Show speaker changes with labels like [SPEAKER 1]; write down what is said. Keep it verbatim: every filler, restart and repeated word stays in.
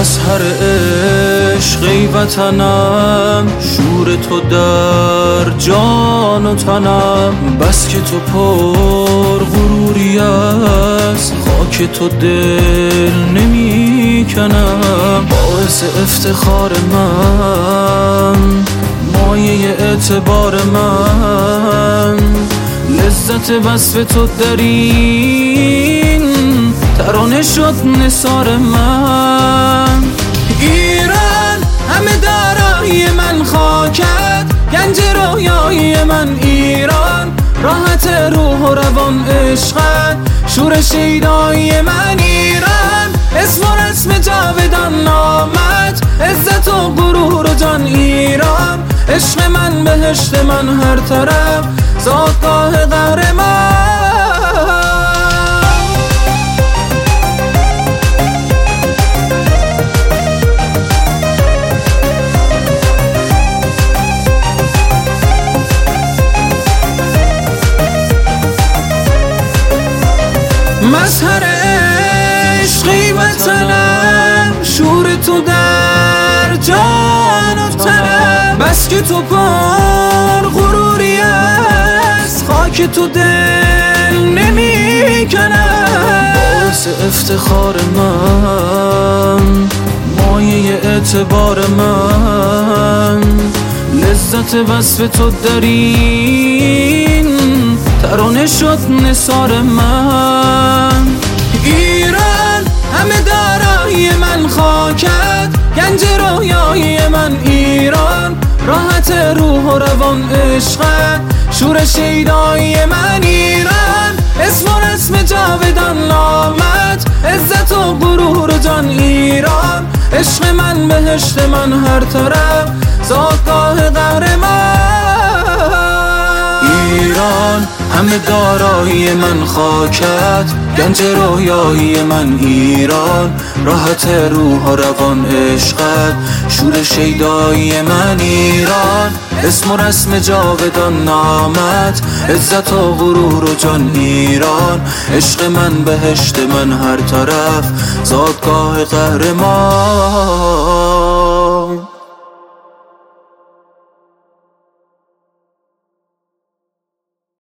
[SPEAKER 1] مظهر عشق ای وطنم، شور تو در جان و تنم. بس که تو پر غروری از خاک تو دل نمی کنم. باعث افتخار من، مایه اعتبار من، لذت وصف تو در این ترانه شد نثار من. ایران همه دارایی من، خاکت گنج رویایی من. ایران راحت روح و روان عشقت، شور شیدایی من. ایران اسم و رسم جاودان نامت، عزت و غرور و جان. ایران عشق من، بهشت من، هر طرف زادگاه قهر من. مظهر عشقی وطنم، شور تو در جان و تنم. بس که تو پر غروری از خاک تو دل نمی کنم. باعث افتخار من، مایه اعتبار من، لذت وصف تو در این ترانه شد نثار من. ایران همه دارایی من، خاکت گنج رویایی من. ایران راحت روح و روان عشقت، شور شیدایی من. ایران اسم و رسم جاودان نامت، عزت و غرور و جان. ایران عشق من، بهشت من، هر طرف زادگاه قهر من. ایران همه دارایی من، خاکت گنج رویایی من. ایران راحت روح و روان عشقت، شور شیدایی من. ایران اسم و رسم جاودان نامت، عزت و غرور و جان. ایران عشق من، بهشت من، هر طرف زادگاه قهر من.